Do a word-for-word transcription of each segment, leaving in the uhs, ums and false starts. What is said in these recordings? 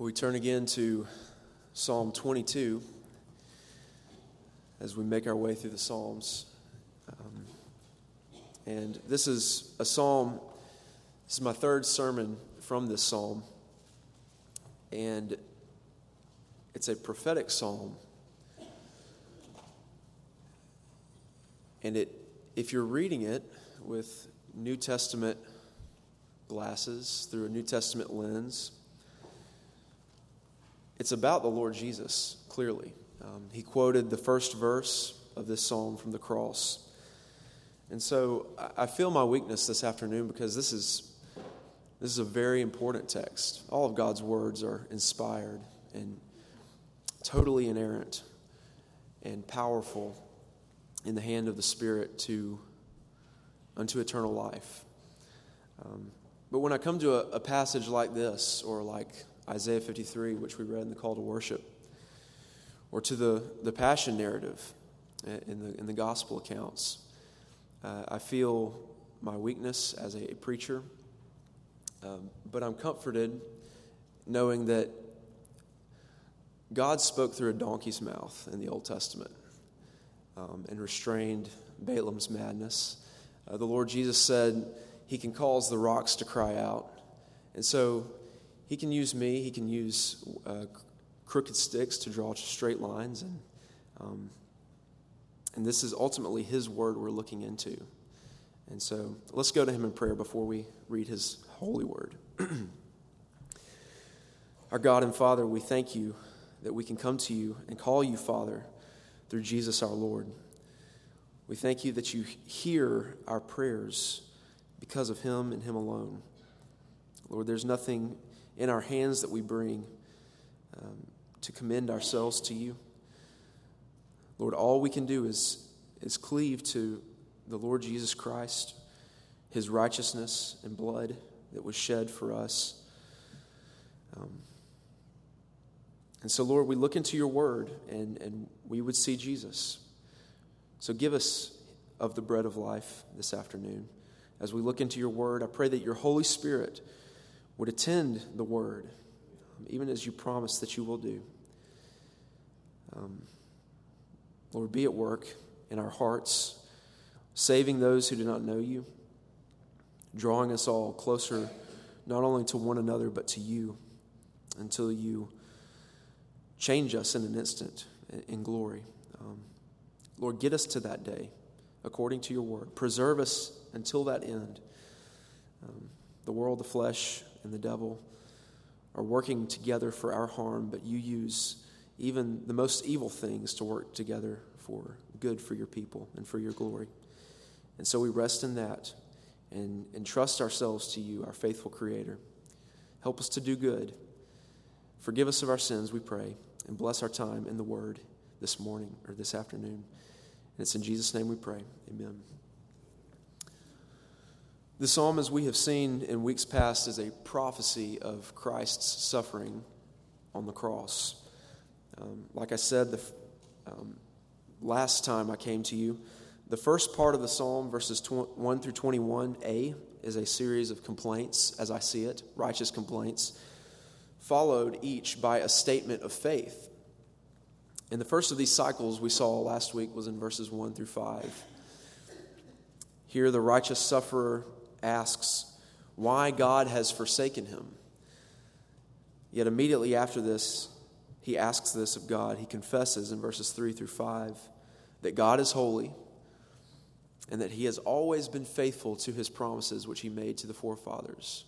We turn again to Psalm twenty-two as we make our way through the Psalms. Um, and this is a psalm, this is my third sermon from this psalm. And it's a prophetic psalm. And it, if you're reading it with New Testament glasses, through a New Testament lens, it's about the Lord Jesus, clearly. Um, he quoted the first verse of this psalm from the cross. And so I feel my weakness this afternoon because this is this is a very important text. All of God's words are inspired and totally inerrant and powerful in the hand of the Spirit to unto eternal life. Um, but when I come to a, a passage like this, or like Isaiah fifty-three, which we read in the call to worship, or to the, the passion narrative in the in the gospel accounts, uh, I feel my weakness as a preacher, um, but I'm comforted knowing that God spoke through a donkey's mouth in the Old Testament um, and restrained Balaam's madness. Uh, the Lord Jesus said he can cause the rocks to cry out. And so he can use me, he can use uh, crooked sticks to draw straight lines. And, um, and this is ultimately his word we're looking into. And so let's go to him in prayer before we read his holy word. Our God and Father, we thank you that we can come to you and call you Father through Jesus our Lord. We thank you that you hear our prayers because of him and him alone. Lord, there's nothing in our hands that we bring um, to commend ourselves to you. Lord, all we can do is, is cleave to the Lord Jesus Christ, his righteousness and blood that was shed for us. Um, and so, Lord, we look into your word and, and we would see Jesus. So give us of the bread of life this afternoon. As we look into your word, I pray that your Holy Spirit would attend the word, um, even as you promised that you will do. Um, Lord, be at work in our hearts, saving those who do not know you, drawing us all closer not only to one another but to you until you change us in an instant in glory. Um, Lord, get us to that day according to your word. Preserve us until that end. Um, the world, the flesh, and the devil are working together for our harm, but you use even the most evil things to work together for good for your people and for your glory. And so we rest in that and, and trust ourselves to you, our faithful Creator. Help us to do good. Forgive us of our sins, we pray, and bless our time in the Word this morning or this afternoon. And it's in Jesus' name we pray. Amen. The psalm, as we have seen in weeks past, is a prophecy of Christ's suffering on the cross. Um, like I said, the um, last time I came to you, the first part of the psalm, verses one through twenty-one a, is a series of complaints, as I see it, righteous complaints, followed each by a statement of faith. And the first of these cycles we saw last week was in verses one through five. Here the righteous sufferer asks why God has forsaken him. Yet immediately after this, he asks this of God. He confesses in verses three through five that God is holy and that he has always been faithful to his promises which he made to the forefathers.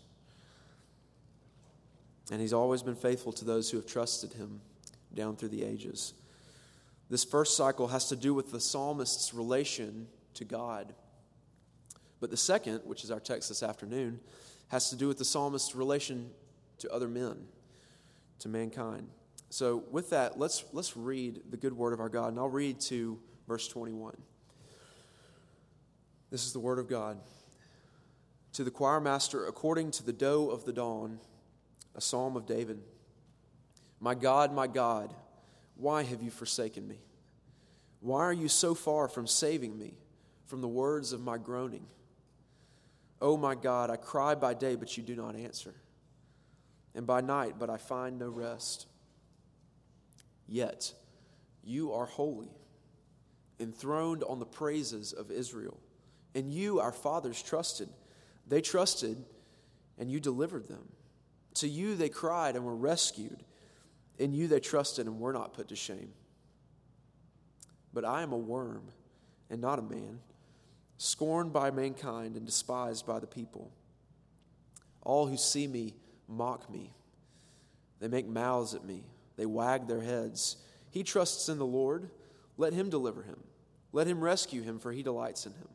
And he's always been faithful to those who have trusted him down through the ages. This first cycle has to do with the psalmist's relation to God. But the second, which is our text this afternoon, has to do with the psalmist's relation to other men, to mankind. So with that, let's let's read the good word of our God, and I'll read to verse twenty-one. This is the word of God. To the choir master, according to the doe of the dawn, a psalm of David. My God, my God, why have you forsaken me? Why are you so far from saving me from the words of my groaning? Oh my God, I cry by day, but you do not answer. and by night, but I find no rest. Yet you are holy, enthroned on the praises of Israel. In you our fathers trusted. They trusted, and you delivered them. To you they cried and were rescued. In you they trusted and were not put to shame. But I am a worm and not a man, scorned by mankind and despised by the people. All who see me mock me. They make mouths at me. They wag their heads. He trusts in the Lord. Let him deliver him. Let him rescue him, for he delights in him.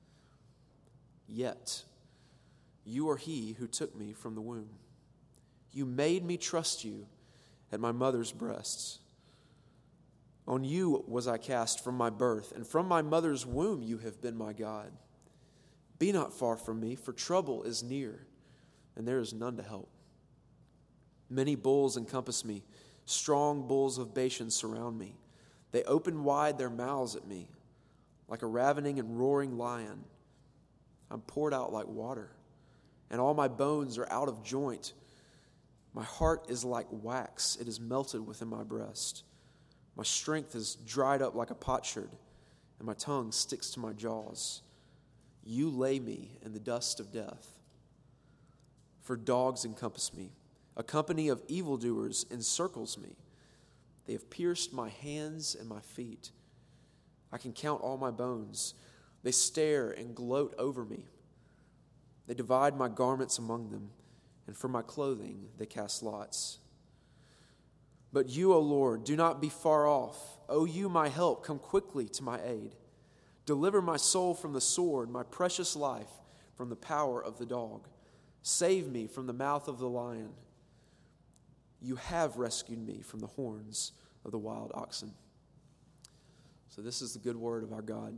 Yet you are he who took me from the womb. You made me trust you at my mother's breasts. On you was I cast from my birth, and from my mother's womb you have been my God. Be not far from me, for trouble is near, and there is none to help. Many bulls encompass me. Strong bulls of Bashan surround me. They open wide their mouths at me, like a ravening and roaring lion. I'm poured out like water, and all my bones are out of joint. My heart is like wax. It is melted within my breast. My strength is dried up like a potsherd, and my tongue sticks to my jaws. You lay me in the dust of death. For dogs encompass me. A company of evildoers encircles me. They have pierced my hands and my feet. I can count all my bones. They stare and gloat over me. They divide my garments among them, and for my clothing they cast lots. But you, O Lord, do not be far off. O you, my help, come quickly to my aid. Deliver my soul from the sword, my precious life from the power of the dog. Save me from the mouth of the lion. You have rescued me from the horns of the wild oxen. So this is the good word of our God.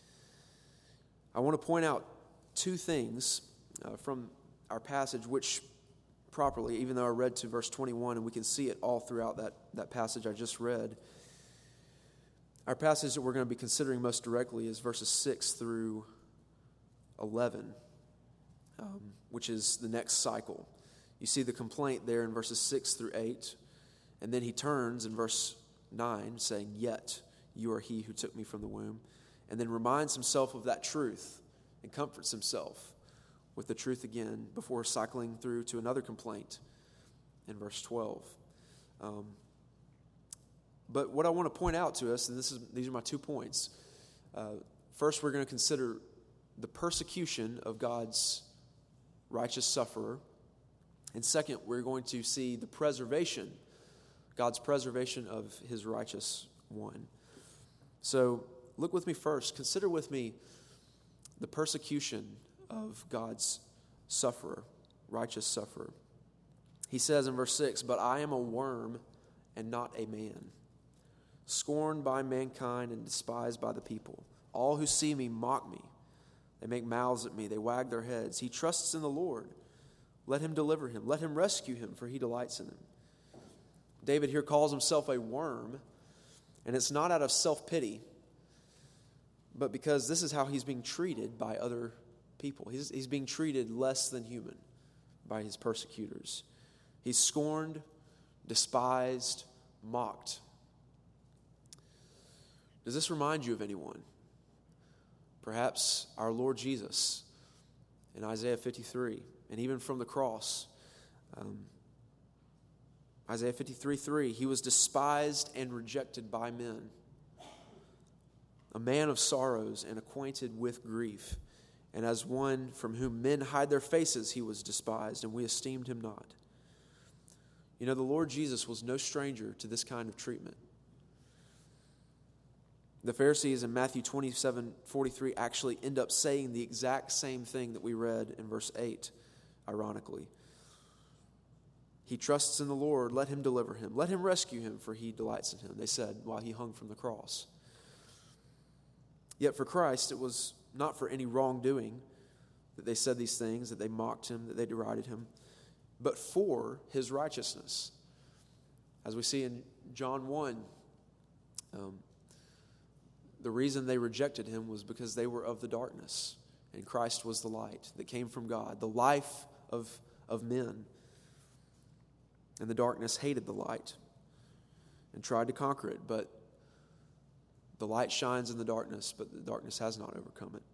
I want to point out two things uh, from our passage, which properly, even though I read to verse twenty-one, and we can see it all throughout that, that passage I just read. Our passage that we're going to be considering most directly is verses six through eleven, um, which is the next cycle. You see the complaint there in verses six through eight, and then he turns in verse nine saying, "Yet you are he who took me from the womb," and then reminds himself of that truth and comforts himself with the truth again before cycling through to another complaint in verse twelve. Um, but what I want to point out to us, and this is these are my two points. Uh, first, we're going to consider the persecution of God's righteous sufferer. And second, we're going to see the preservation, God's preservation of his righteous one. So look with me first. Consider with me the persecution of God's sufferer, righteous sufferer. He says in verse six, "But I am a worm and not a man, scorned by mankind and despised by the people. All who see me mock me. They make mouths at me. They wag their heads. He trusts in the Lord. Let him deliver him. Let him rescue him, for he delights in him." David here calls himself a worm, and it's not out of self-pity, but because this is how he's being treated by other people. He's, he's being treated less than human by his persecutors. He's scorned, despised, mocked. Does this remind you of anyone? Perhaps our Lord Jesus in Isaiah fifty-three, and even from the cross. Um, Isaiah fifty-three three, "He was despised and rejected by men, a man of sorrows and acquainted with grief. And as one from whom men hide their faces, he was despised, and we esteemed him not." You know, the Lord Jesus was no stranger to this kind of treatment. The Pharisees in Matthew twenty-seven forty-three actually end up saying the exact same thing that we read in verse eight, ironically. "He trusts in the Lord, let him deliver him. Let him rescue him, for he delights in him," they said while he hung from the cross. Yet for Christ, it was not for any wrongdoing that they said these things, that they mocked him, that they derided him, but for his righteousness. As we see in John one, um, the reason they rejected him was because they were of the darkness, and Christ was the light that came from God, the life of, of men. And the darkness hated the light and tried to conquer it, but the light shines in the darkness, but the darkness has not overcome it.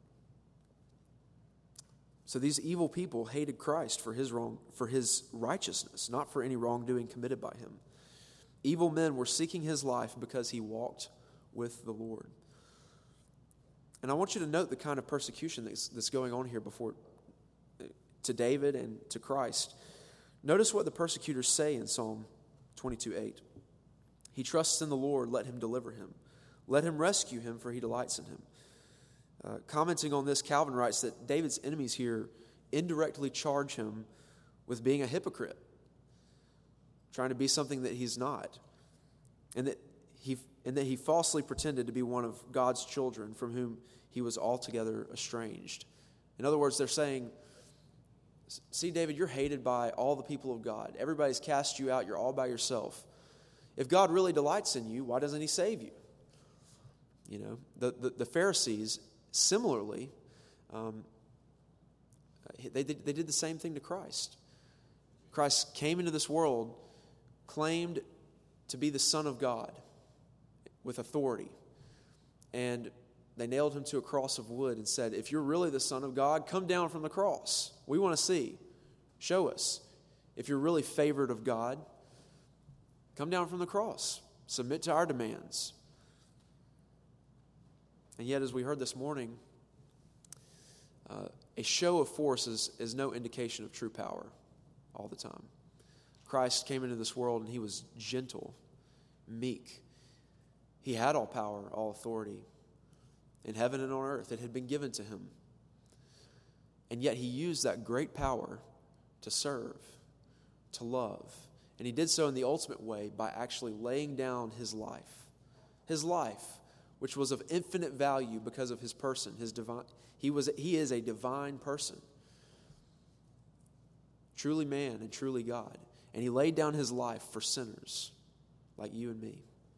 So these evil people hated Christ for his wrong, for his righteousness, not for any wrongdoing committed by him. Evil men were seeking his life because he walked with the Lord. And I want you to note the kind of persecution that's, that's going on here before to David and to Christ. Notice what the persecutors say in Psalm twenty-two eight. He trusts in the Lord, let him deliver him. Let him rescue him, for he delights in him. Uh, commenting on this, Calvin writes that David's enemies here indirectly charge him with being a hypocrite, trying to be something that he's not, and that he and that he falsely pretended to be one of God's children from whom he was altogether estranged. In other words, they're saying, see, David, you're hated by all the people of God. Everybody's cast you out. You're all by yourself. If God really delights in you, why doesn't he save you? You know, the, the, the Pharisees, similarly, um, they, did, they did the same thing to Christ. Christ came into this world, claimed to be the Son of God with authority. And they nailed him to a cross of wood and said, if you're really the Son of God, come down from the cross. We want to see. Show us. If you're really favored of God, come down from the cross. Submit to our demands. And yet, as we heard this morning, uh, a show of force is, is no indication of true power all the time. Christ came into this world and he was gentle, meek. He had all power, all authority in heaven and on earth. It had been given to him. And yet he used that great power to serve, to love. And he did so in the ultimate way by actually laying down his life. His life, which was of infinite value because of his person, his divine. He was he is a divine person. Truly man and truly God. And he laid down his life for sinners like you and me.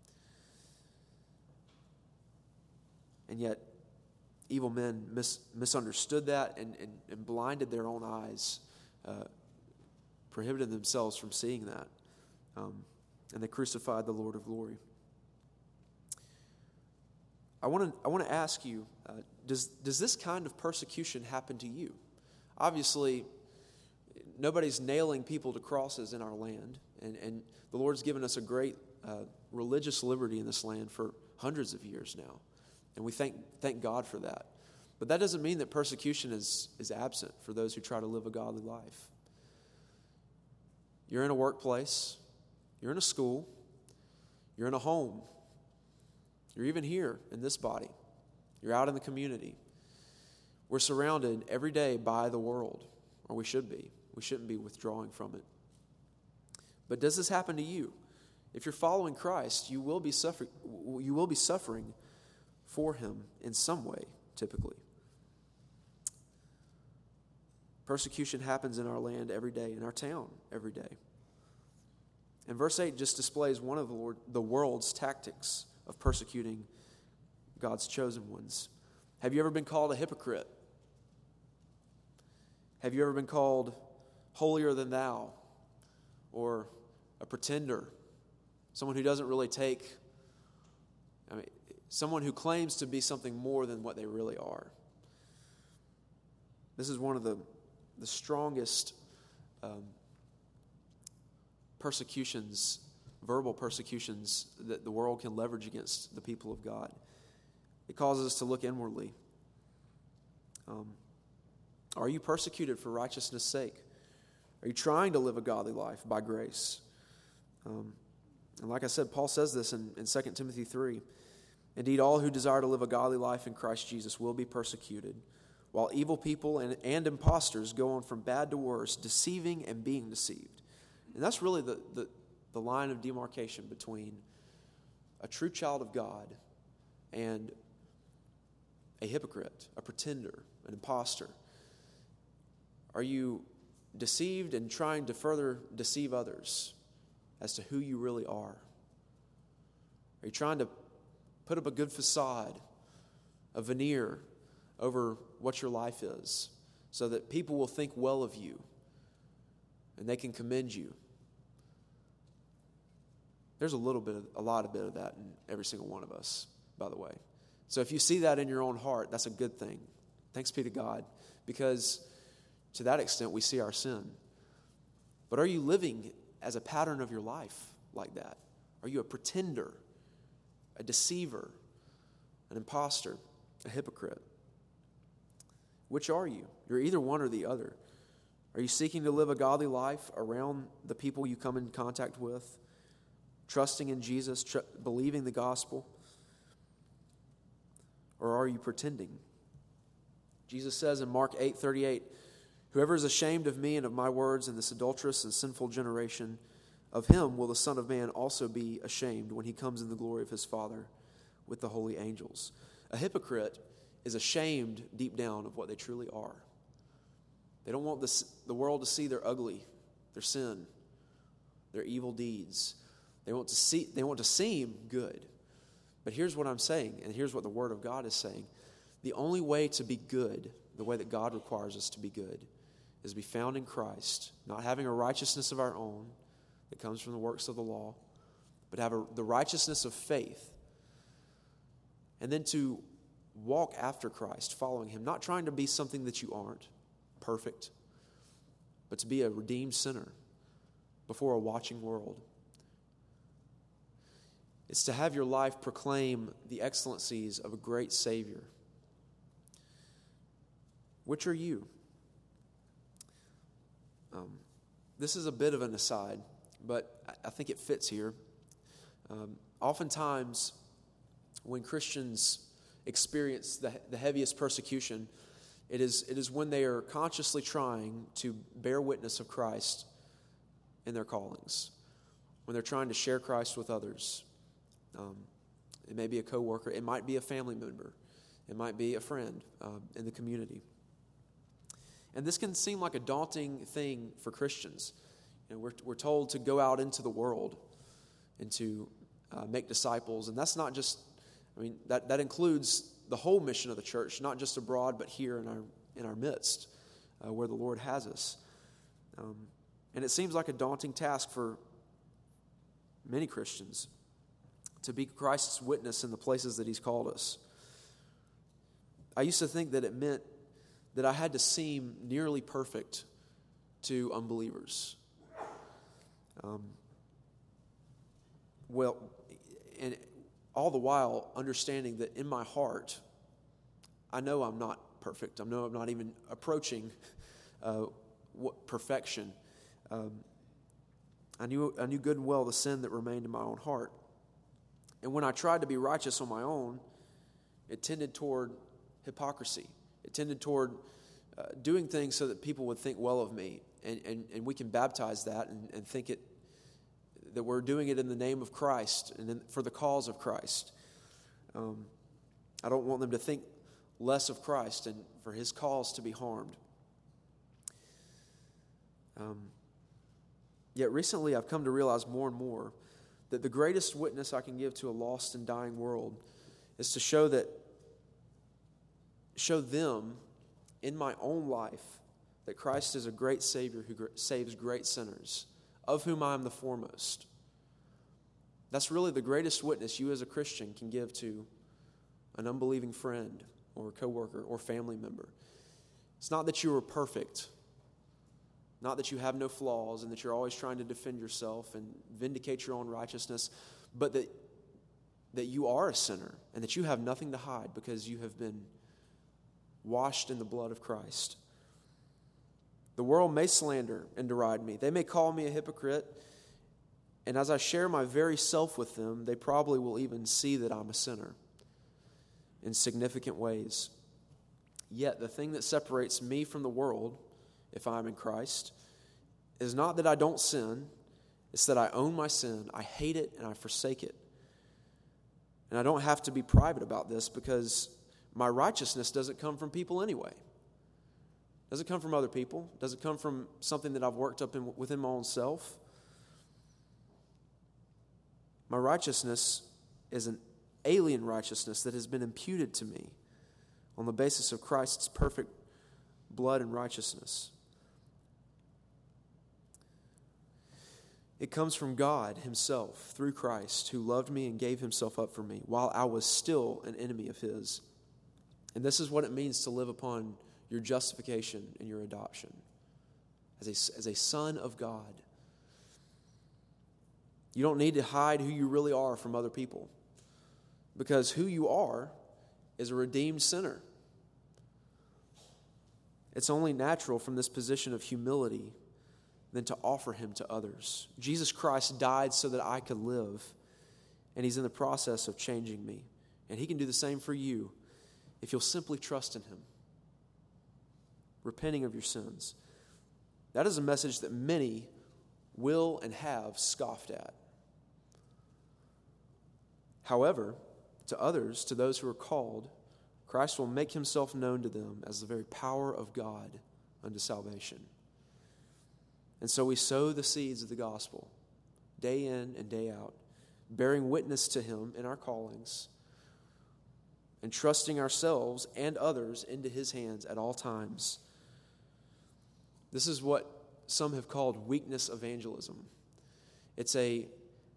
And yet, evil men mis- misunderstood that and, and, and blinded their own eyes, uh, prohibited themselves from seeing that. Um, and they crucified the Lord of glory. I want to I want to ask you, uh, does, does this kind of persecution happen to you? Obviously, nobody's nailing people to crosses in our land. And, and the Lord's given us a great uh, religious liberty in this land for hundreds of years now. And we thank thank God for that. But that doesn't mean that persecution is, is absent for those who try to live a godly life. You're in a workplace. You're in a school. You're in a home. You're even here in this body. You're out in the community. We're surrounded every day by the world, or we should be. We shouldn't be withdrawing from it. But does this happen to you? If you're following Christ, you will be suffering. You will be suffering for him in some way, typically. Persecution happens in our land every day, in our town every day. And verse eight just displays one of the, Lord, the world's tactics of persecuting God's chosen ones. Have you ever been called a hypocrite? Have you ever been called holier than thou? Or a pretender? Someone who doesn't really take, I mean, someone who claims to be something more than what they really are. This is one of the, the strongest um, persecutions, verbal persecutions that the world can leverage against the people of God. It causes us to look inwardly. Um, are you persecuted for righteousness' sake? Are you trying to live a godly life by grace? Um, and like I said, Paul says this in, in Second Timothy three. Indeed, all who desire to live a godly life in Christ Jesus will be persecuted, while evil people and, and impostors go on from bad to worse, deceiving and being deceived. And that's really the, the, the line of demarcation between a true child of God and a hypocrite, a pretender, an imposter. Are you deceived and trying to further deceive others as to who you really are? Are you trying to put up a good facade, a veneer over what your life is so that people will think well of you and they can commend you? There's a little bit of, a lot of bit of that in every single one of us, by the way. So if you see that in your own heart, that's a good thing. Thanks be to God, because to that extent we see our sin. But are you living as a pattern of your life like that? Are you a pretender, a deceiver, an imposter, a hypocrite? Which are you? You're either one or the other. Are you seeking to live a godly life around the people you come in contact with, trusting in Jesus, tr- believing the gospel? Or are you pretending? Jesus says in Mark eight thirty-eight, "Whoever is ashamed of me and of my words in this adulterous and sinful generation, of him will the Son of Man also be ashamed when he comes in the glory of his Father with the holy angels." A hypocrite is ashamed deep down of what they truly are. They don't want this, the world to see their ugly, their sin, their evil deeds. They want to see, they want to seem good. But here's what I'm saying, and here's what the Word of God is saying. The only way to be good, the way that God requires us to be good, is to be found in Christ, not having a righteousness of our own that comes from the works of the law, but have a, the righteousness of faith. And then to walk after Christ, following Him, not trying to be something that you aren't, perfect, but to be a redeemed sinner before a watching world. It's to have your life proclaim the excellencies of a great Savior. Which are you? Um, this is a bit of an aside, but I think it fits here. Um, oftentimes, when Christians experience the, the heaviest persecution, it is, it is when they are consciously trying to bear witness of Christ in their callings, when they're trying to share Christ with others. Um, it may be a coworker, it might be a family member, it might be a friend uh, in the community. And this can seem like a daunting thing for Christians. You know, we're, we're told to go out into the world and to uh, make disciples. And that's not just, I mean, that, that includes the whole mission of the church, not just abroad, but here in our in our midst, uh, where the Lord has us. Um, and it seems like a daunting task for many Christians to be Christ's witness in the places that He's called us. I used to think that it meant that I had to seem nearly perfect to unbelievers. Um, well, and all the while understanding that in my heart, I know I'm not perfect. I know I'm not even approaching uh, what, perfection. Um, I knew I knew good and well the sin that remained in my own heart. And when I tried to be righteous on my own, it tended toward hypocrisy. It tended toward uh, doing things so that people would think well of me. And, and, and we can baptize that and, and think it that we're doing it in the name of Christ and in, for the cause of Christ. Um, I don't want them to think less of Christ and for His cause to be harmed. Um, yet recently I've come to realize more and more that the greatest witness I can give to a lost and dying world is to show that, show them in my own life that Christ is a great Savior who saves great sinners, of whom I am the foremost. That's really the greatest witness you as a Christian can give to an unbelieving friend or coworker or family member. It's not that you are perfect, not that you have no flaws and that you're always trying to defend yourself and vindicate your own righteousness, but that, that you are a sinner and that you have nothing to hide because you have been washed in the blood of Christ. The world may slander and deride me. They may call me a hypocrite. And as I share my very self with them, they probably will even see that I'm a sinner in significant ways. Yet the thing that separates me from the world, if I'm in Christ, is not that I don't sin. It's that I own my sin. I hate it and I forsake it. And I don't have to be private about this because my righteousness doesn't come from people anyway. Does it come from other people? Does it come from something that I've worked up in, within my own self? My righteousness is an alien righteousness that has been imputed to me on the basis of Christ's perfect blood and righteousness. It comes from God himself through Christ, who loved me and gave himself up for me while I was still an enemy of his. And this is what it means to live upon your justification and your adoption as a, as a son of God. You don't need to hide who you really are from other people, because who you are is a redeemed sinner. It's only natural from this position of humility than to offer him to others. Jesus Christ died so that I could live, and he's in the process of changing me. And he can do the same for you if you'll simply trust in him, repenting of your sins. That is a message that many will and have scoffed at. However, to others, to those who are called, Christ will make himself known to them as the very power of God unto salvation. And so we sow the seeds of the gospel day in and day out, bearing witness to him in our callings, and trusting ourselves and others into his hands at all times. This is what some have called weakness evangelism. It's a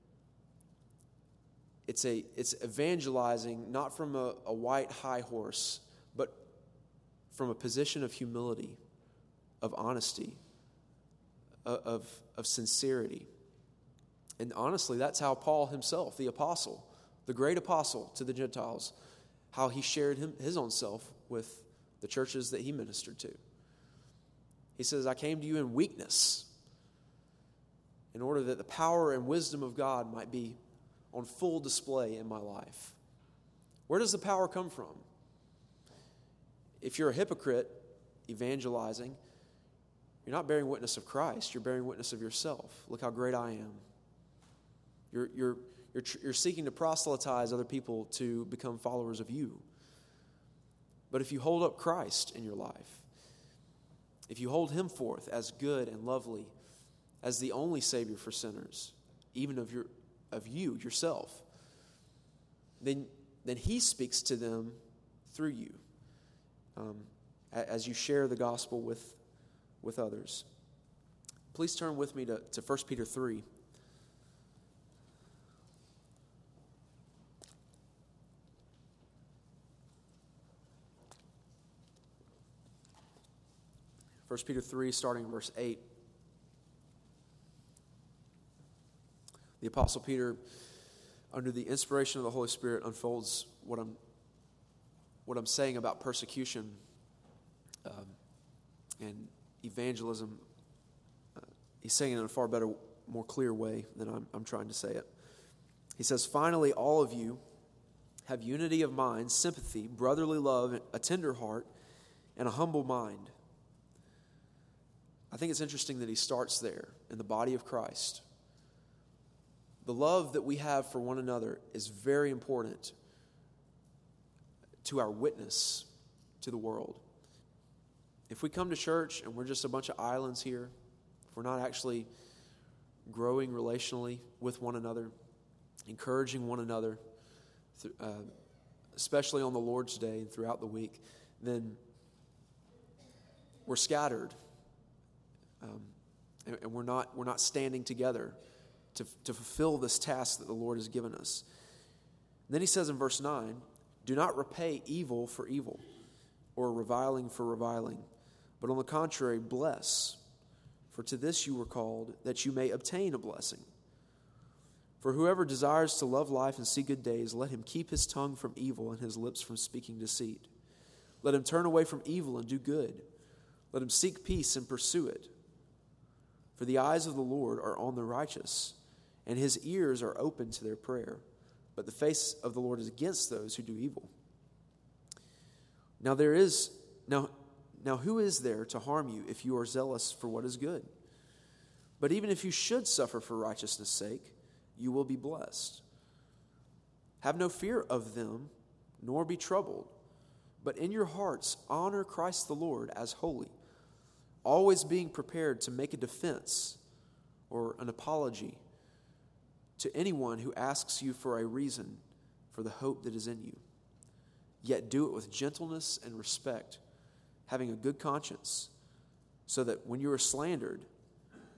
It's a it's evangelizing not from a, a white high horse, but from a position of humility, of honesty, of, of sincerity. And honestly, that's how Paul himself, the apostle, the great apostle to the Gentiles, how he shared him, his own self with the churches that he ministered to. He says, I came to you in weakness in order that the power and wisdom of God might be on full display in my life. Where does the power come from? If you're a hypocrite evangelizing, you're not bearing witness of Christ, you're bearing witness of yourself. Look how great I am. You're, you're, you're, you're seeking to proselytize other people to become followers of you. But if you hold up Christ in your life, if you hold him forth as good and lovely, as the only Savior for sinners, even of your of you, yourself, then, then he speaks to them through you um, as you share the gospel with, with others. Please turn with me to, to First Peter three. First Peter three, starting in verse eight. The Apostle Peter, under the inspiration of the Holy Spirit, unfolds what I'm, what I'm saying about persecution um, and evangelism. Uh, he's saying it in a far better, more clear way than I'm, I'm trying to say it. He says, finally, all of you have unity of mind, sympathy, brotherly love, a tender heart, and a humble mind. I think it's interesting that he starts there in the body of Christ. The love that we have for one another is very important to our witness to the world. If we come to church and we're just a bunch of islands here, if we're not actually growing relationally with one another, encouraging one another, uh, especially on the Lord's Day and throughout the week, then we're scattered, um, and, and we're not we're not standing together to, to fulfill this task that the Lord has given us. And then he says in verse nine, do not repay evil for evil or reviling for reviling, but on the contrary, bless. For to this you were called, that you may obtain a blessing. For whoever desires to love life and see good days, let him keep his tongue from evil and his lips from speaking deceit. Let him turn away from evil and do good. Let him seek peace and pursue it. For the eyes of the Lord are on the righteous, and his ears are open to their prayer. But the face of the Lord is against those who do evil. Now there is now now who is there to harm you if you are zealous for what is good? But even if you should suffer for righteousness' sake, you will be blessed. Have no fear of them, nor be troubled, but in your hearts honor Christ the Lord as holy, always being prepared to make a defense or an apology to anyone who asks you for a reason for the hope that is in you. Yet do it with gentleness and respect, having a good conscience, so that when you are slandered,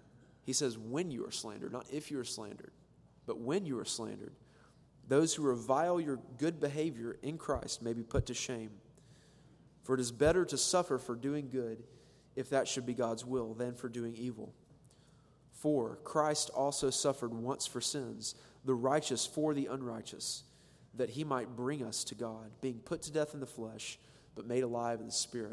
He says, when you are slandered, not if you are slandered, but when you are slandered, those who revile your good behavior in Christ may be put to shame. For it is better to suffer for doing good, if that should be God's will, than for doing evil. For Christ also suffered once for sins, the righteous for the unrighteous, that he might bring us to God, being put to death in the flesh, but made alive in the Spirit.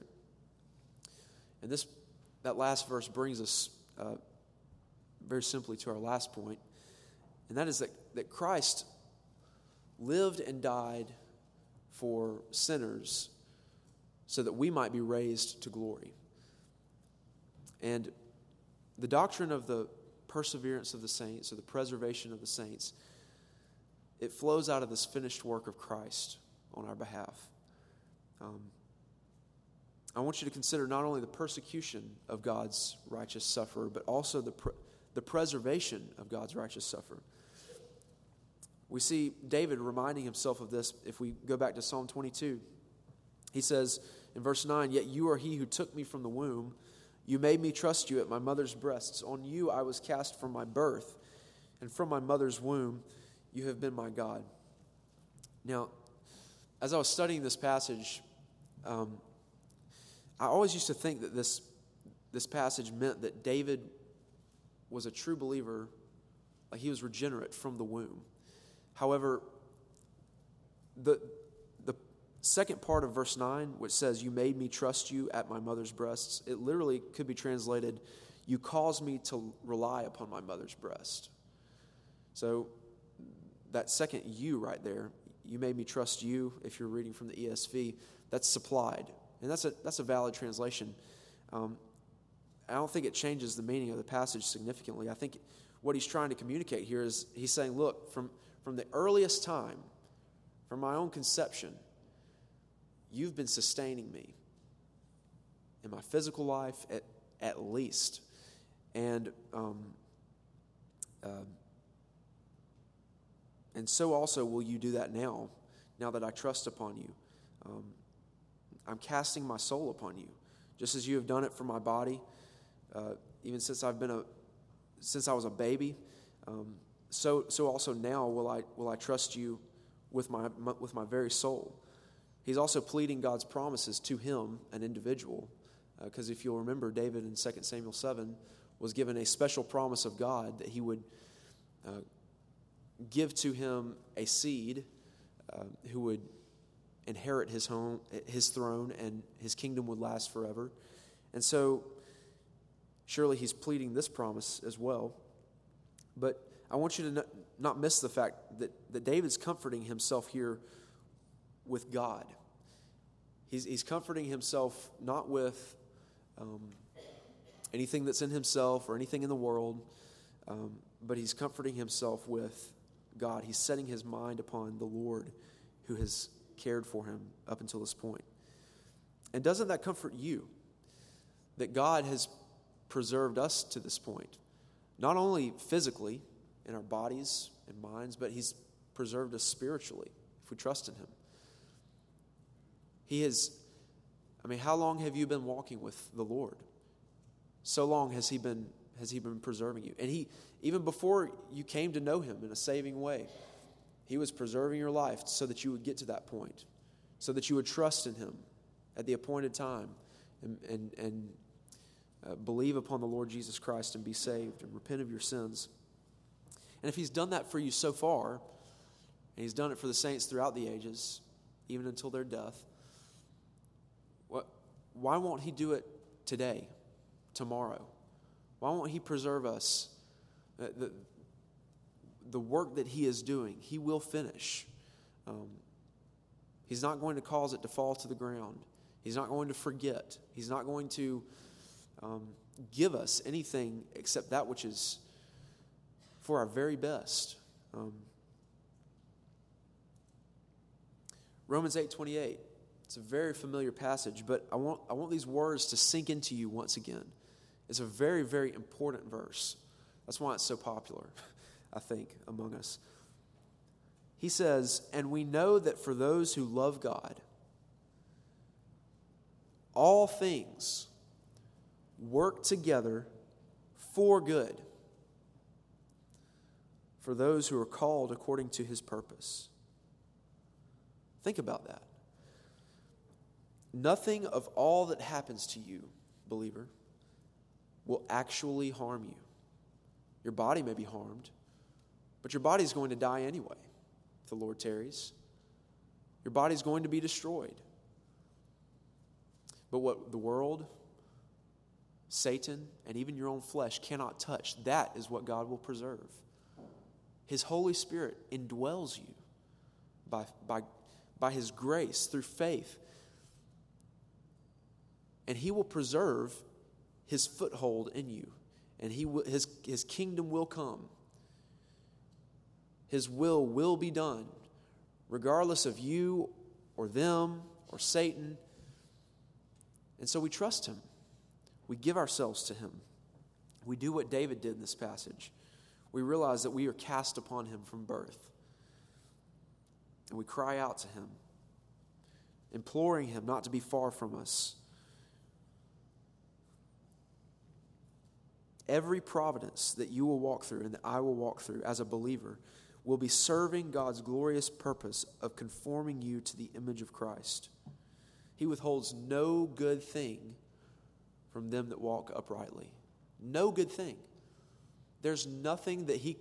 And this, that last verse brings us uh, very simply to our last point, and that is that, that Christ lived and died for sinners so that we might be raised to glory. And the doctrine of the perseverance of the saints, or the preservation of the saints, it flows out of this finished work of Christ on our behalf. Um, I want you to consider not only the persecution of God's righteous sufferer, but also the pre- the preservation of God's righteous sufferer. We see David reminding himself of this if we go back to Psalm twenty-two. He says in verse nine, "Yet you are he who took me from the womb. You made me trust you at my mother's breasts. On you I was cast from my birth, and from my mother's womb you have been my God." Now, as I was studying this passage, um, I always used to think that this, this passage meant that David was a true believer, like he was regenerate from the womb. However, the the second part of verse nine, which says, "You made me trust you at my mother's breasts," it literally could be translated, "You caused me to rely upon my mother's breast." So that second "you" right there, "You made me trust you," if you're reading from the E S V, that's supplied. And that's a that's a valid translation. Um, I don't think it changes the meaning of the passage significantly. I think what he's trying to communicate here is he's saying, look, from, from the earliest time, from my own conception, you've been sustaining me in my physical life at, at least. And um, uh, and so also will you do that now, now that I trust upon you. Um, I'm casting my soul upon you, just as you have done it for my body, uh, even since I've been a, since I was a baby. Um, so, so also now will I will I trust you with my, my with my very soul. He's also pleading God's promises to him, an individual, because uh, if you'll remember, David in Second Samuel seven was given a special promise of God that he would uh, give to him a seed uh, who would inherit his home, his throne, and his kingdom would last forever. And so, surely he's pleading this promise as well. But I want you to not miss the fact that, that David's comforting himself here with God. He's, he's comforting himself not with um, anything that's in himself or anything in the world, um, but he's comforting himself with God. He's setting his mind upon the Lord who has cared for him up until this point. And doesn't that comfort you? That God has preserved us to this point. Not only physically, in our bodies and minds, but he's preserved us spiritually, if we trust in him. He has, I mean, how long have you been walking with the Lord? So long has he been, has he been preserving you. And he, even before you came to know him in a saving way, he was preserving your life so that you would get to that point, so that you would trust in him at the appointed time and, and, and uh, believe upon the Lord Jesus Christ and be saved and repent of your sins. And if he's done that for you so far, and he's done it for the saints throughout the ages, even until their death, what, why won't he do it today, tomorrow? Why won't he preserve us? Uh, the, The work that he is doing, he will finish. Um, he's not going to cause it to fall to the ground. He's not going to forget. He's not going to um, give us anything except that which is for our very best. Um, Romans eight twenty-eight. It's a very familiar passage, but I want I want these words to sink into you once again. It's a very, very important verse. That's why it's so popular, I think, among us. He says, "And we know that for those who love God, all things work together for good." for those who are called according to his purpose. Think about that. Nothing of all that happens to you, believer, will actually harm you. Your body may be harmed, but your body is going to die anyway, if the Lord tarries. Your body is going to be destroyed. But what the world, Satan, and even your own flesh cannot touch, that is what God will preserve. His Holy Spirit indwells you by, by, by His grace through faith. And He will preserve His foothold in you. And he will, his, his kingdom will come. His will will be done, regardless of you or them or Satan. And so we trust Him. We give ourselves to Him. We do what David did in this passage. We realize that we are cast upon Him from birth. And we cry out to Him, imploring Him not to be far from us. Every providence that you will walk through and that I will walk through as a believer will be serving God's glorious purpose of conforming you to the image of Christ. He withholds no good thing from them that walk uprightly. No good thing. There's nothing that He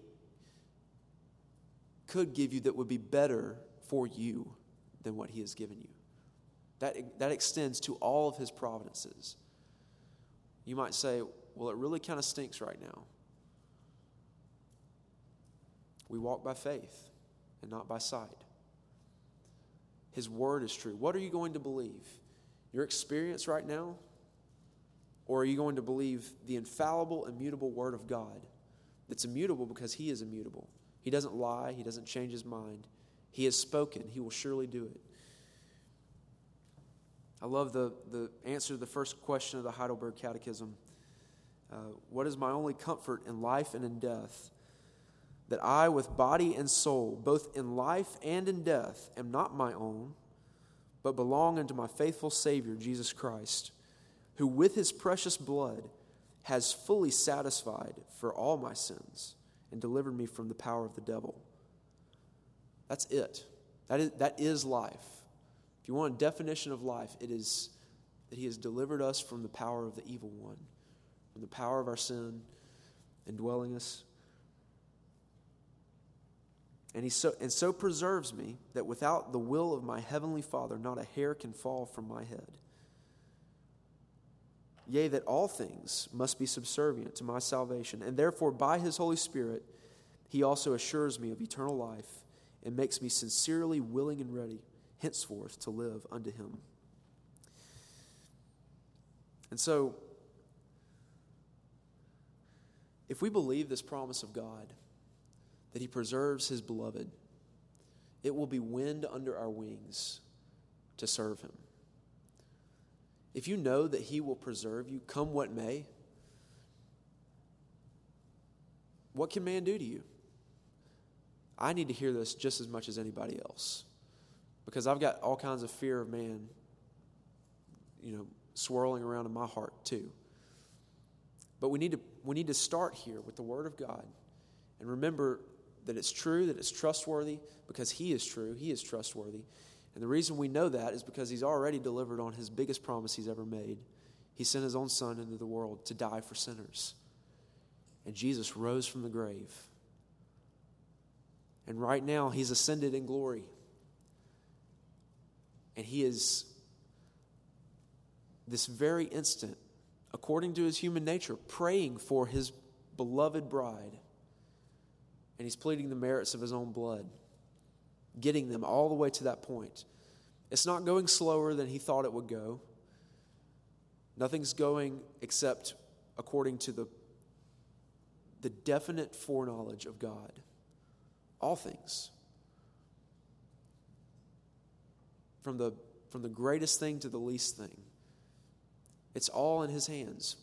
could give you that would be better for you than what He has given you. That, that extends to all of His providences. You might say, well, it really kind of stinks right now. We walk by faith and not by sight. His word is true. What are you going to believe? Your experience right now? Or are you going to believe the infallible, immutable word of God that's immutable because He is immutable? He doesn't lie. He doesn't change His mind. He has spoken. He will surely do it. I love the, the answer to the first question of the Heidelberg Catechism. Uh, what is my only comfort in life and in death? That I, with body and soul, both in life and in death, am not my own, but belong unto my faithful Savior, Jesus Christ, who with His precious blood has fully satisfied for all my sins and delivered me from the power of the devil. That's it. That is, that is life. If you want a definition of life, it is that He has delivered us from the power of the evil one, from the power of our sin indwelling us. And he so and so preserves me that without the will of my heavenly Father, not a hair can fall from my head. Yea, that all things must be subservient to my salvation, and therefore by His Holy Spirit He also assures me of eternal life and makes me sincerely willing and ready henceforth to live unto Him. And so, if we believe this promise of God, that He preserves His beloved, it will be wind under our wings to serve Him. If you know that He will preserve you, come what may, what can man do to you? I need to hear this just as much as anybody else, because I've got all kinds of fear of man, you know, swirling around in my heart too. But we need to we need to start here with the Word of God and remember that it's true, that it's trustworthy, because He is true, He is trustworthy. And the reason we know that is because He's already delivered on His biggest promise He's ever made. He sent His own Son into the world to die for sinners. And Jesus rose from the grave. And right now He's ascended in glory. And He is, this very instant, according to His human nature, praying for His beloved bride. And He's pleading the merits of His own blood, getting them all the way to that point. It's not going slower than He thought it would go. Nothing's going except according to the, the definite foreknowledge of God. All things. From the, from the greatest thing to the least thing. It's all in His hands.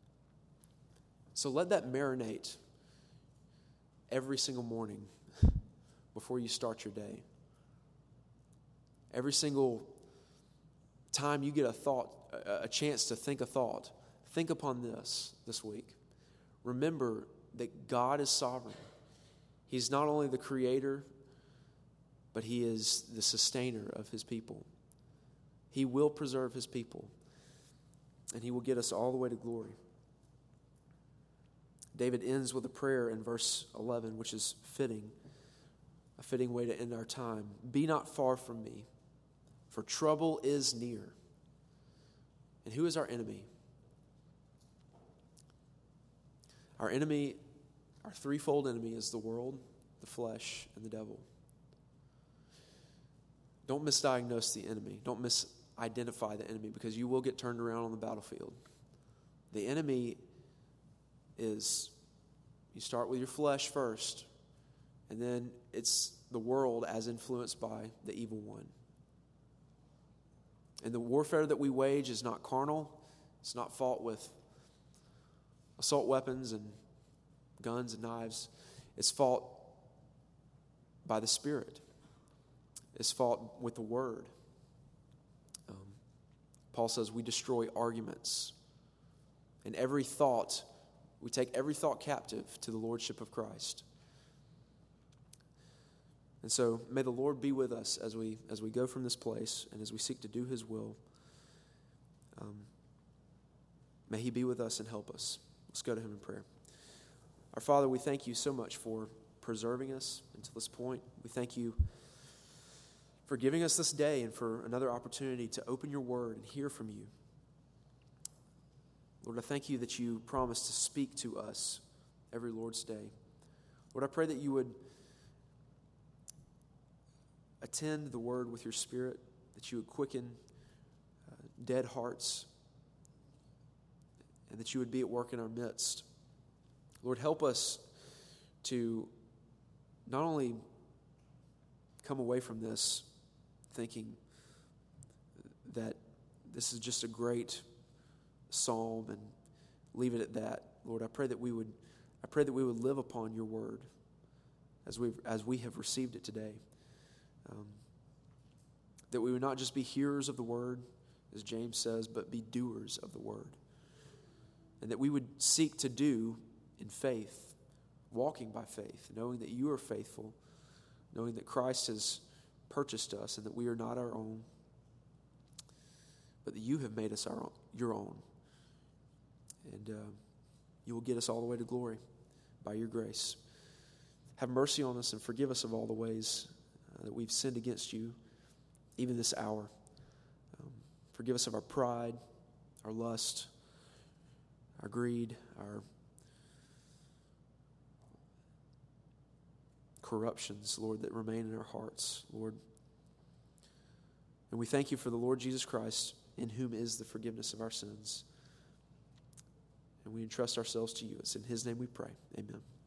So let that marinate every single morning before you start your day. Every single time you get a thought, a chance to think a thought, think upon this this week. Remember that God is sovereign. He's not only the creator, but he is the sustainer of his people. He will preserve his people, and he will get us all the way to glory. David ends with a prayer in verse eleven, which is fitting, a fitting way to end our time. Be not far from me, for trouble is near. And who is our enemy? Our enemy, our threefold enemy is the world, the flesh, and the devil. Don't misdiagnose the enemy. Don't misidentify the enemy, because you will get turned around on the battlefield. The enemy is, you start with your flesh first, and then it's the world as influenced by the evil one. And the warfare that we wage is not carnal. It's not fought with assault weapons and guns and knives. It's fought by the Spirit. It's fought with the Word. Um, Paul says we destroy arguments. And every thought, we take every thought captive to the Lordship of Christ. And so may the Lord be with us as we as we go from this place and as we seek to do His will. Um, may He be with us and help us. Let's go to Him in prayer. Our Father, we thank You so much for preserving us until this point. We thank You for giving us this day and for another opportunity to open Your Word and hear from You. Lord, I thank You that You promise to speak to us every Lord's Day. Lord, I pray that You would attend the Word with Your Spirit, that You would quicken uh, dead hearts, and that You would be at work in our midst. Lord, help us to not only come away from this thinking that this is just a great psalm and leave it at that. Lord, I pray that we would I pray that we would live upon Your Word as we as we have received it today. Um, that we would not just be hearers of the Word, as James says, but be doers of the Word. And that we would seek to do in faith, walking by faith, knowing that You are faithful, knowing that Christ has purchased us and that we are not our own, but that You have made us our own, Your own. And uh, You will get us all the way to glory by Your grace. Have mercy on us and forgive us of all the ways uh, that we've sinned against You, even this hour. Um, forgive us of our pride, our lust, our greed, our corruptions, Lord, that remain in our hearts, Lord. And we thank You for the Lord Jesus Christ, in whom is the forgiveness of our sins. And we entrust ourselves to You. It's in His name we pray. Amen.